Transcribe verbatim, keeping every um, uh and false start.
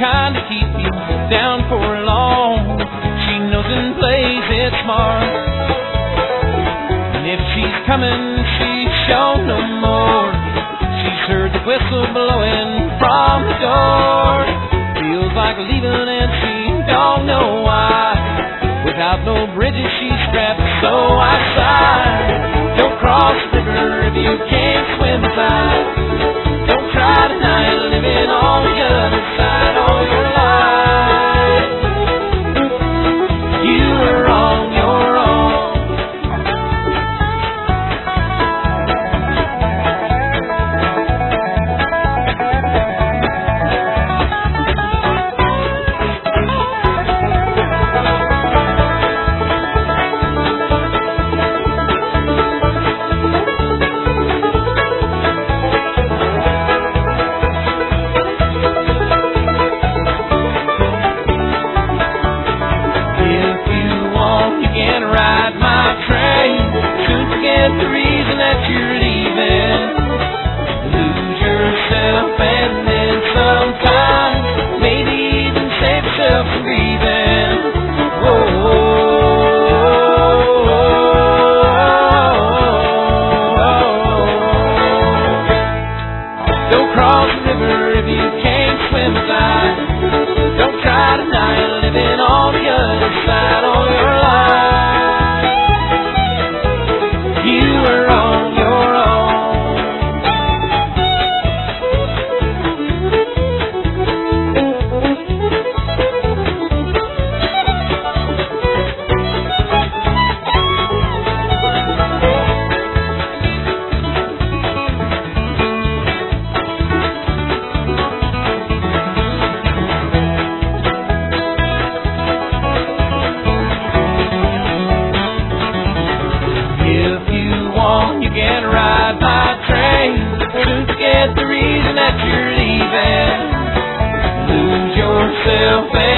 kind to keep you down for long. She knows and plays it smart, and if she's coming, she's shown no more. She's heard the whistle blowing from the door. Feels like leaving and she don't know why. Without no bridges she's strapped, so I sigh. Don't cross the river if you can't swim beside. Don't try tonight living on the other side all your life. You were on your own. The reason that you're leaving, lose yourself and then sometimes maybe even save yourself from grieving. Don't cross the river if you can't swim beside. Don't try tonight living on the other side all your life. You were on your own. You can ride my train. Soon forget the reason that you're leaving. Lose yourself